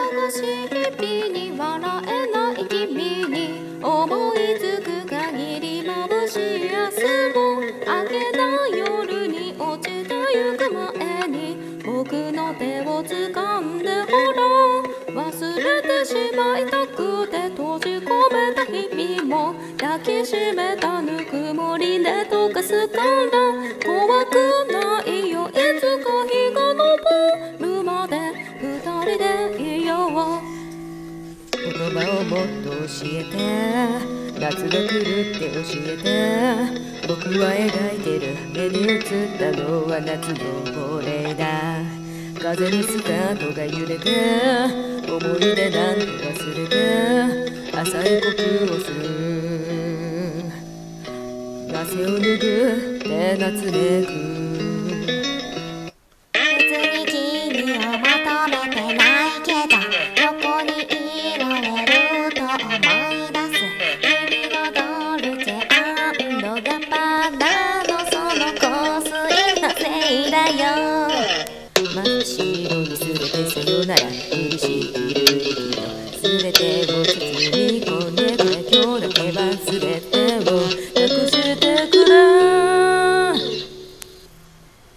忙しい日々に笑えない君に思いつく限り眩しい明日も明けない夜に落ちてゆく前に僕の手を掴んでほら忘れてしまいたくて閉じ込めた日々も抱きしめたぬくもりで溶かすから怖くないよいつか日が昇るまで二人でいよう言葉をもっと教えて夏が来るって教えて僕は描いてる目に映ったのは夏の亡霊だ風にスカートが揺れて思い出なんて忘れて浅い呼吸をする汗を拭って夏めく別に君を求めてないけど横にいられると思い出す君のドルチェ&ガッパーナのその香水のせいだよ真っ白にすれてさよなら嬉しい